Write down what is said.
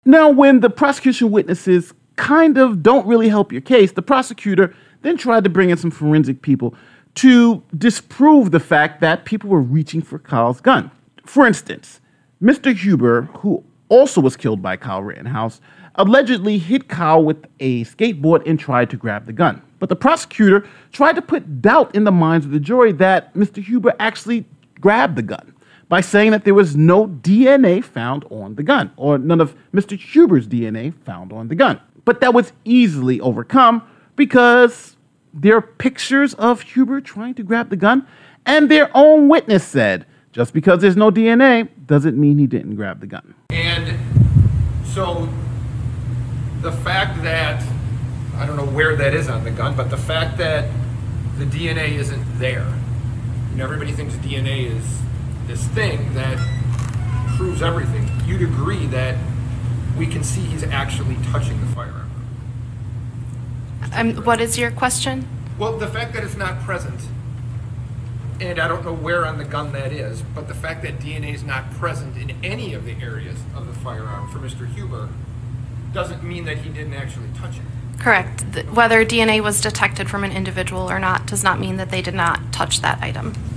Now, when the prosecution witnesses kind of don't really help your case, the prosecutor then tried to bring in some forensic people to disprove the fact that people were reaching for Kyle's gun. For instance, Mr. Huber, who also was killed by Kyle Rittenhouse, allegedly hit Kyle with a skateboard and tried to grab the gun. But the prosecutor tried to put doubt in the minds of the jury that Mr. Huber actually grabbed the gun by saying that there was no DNA found on the gun, or none of Mr. Huber's DNA found on the gun. But that was easily overcome because there are pictures of Huber trying to grab the gun, and their own witness said, just because there's no DNA doesn't mean he didn't grab the gun. And so the fact that, I don't know where that is on the gun, but the fact that the DNA isn't there, and everybody thinks DNA is this thing that proves everything, you'd agree that we can see he's actually touching the firearm. What is your question? Well, the fact that it's not present, and I don't know where on the gun that is, but the fact that DNA is not present in any of the areas of the firearm for Mr. Huber doesn't mean that he didn't actually touch it. Correct. Whether DNA was detected from an individual or not does not mean that they did not touch that item.